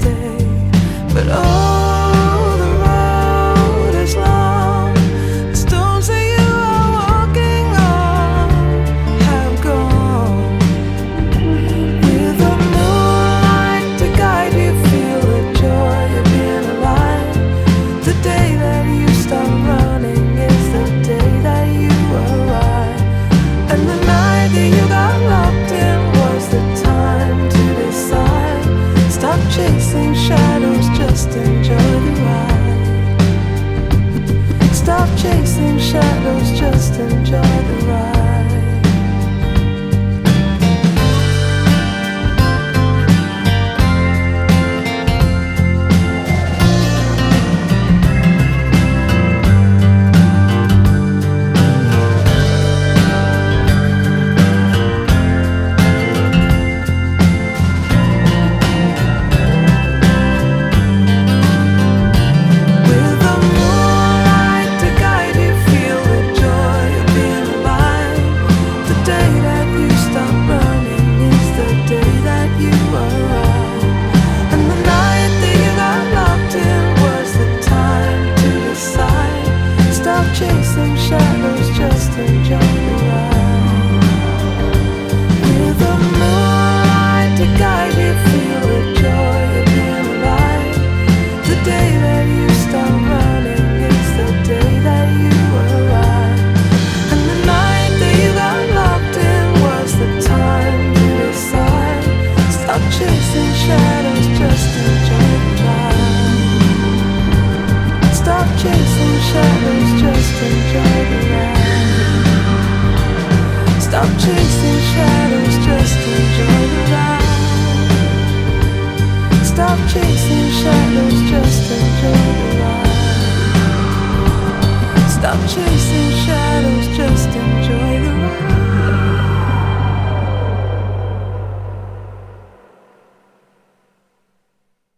stay. But oh, the road is long. The stones that you are walking on have gone. With the moonlight to guide you, feel the joy of being alive. The day that you stop running is the day that you arrive. And the night that you got locked in was the time to decide. Stop chasing shadows, just enjoy the ride. Stop chasing shadows, just enjoy the ride. Chasing shadows, just enjoy the ride. With the moonlight to guide you, feel the joy of being alive. The day that you stop running is the day that you arrive. And the night that you got locked in was the time to decide. Stop chasing shadows.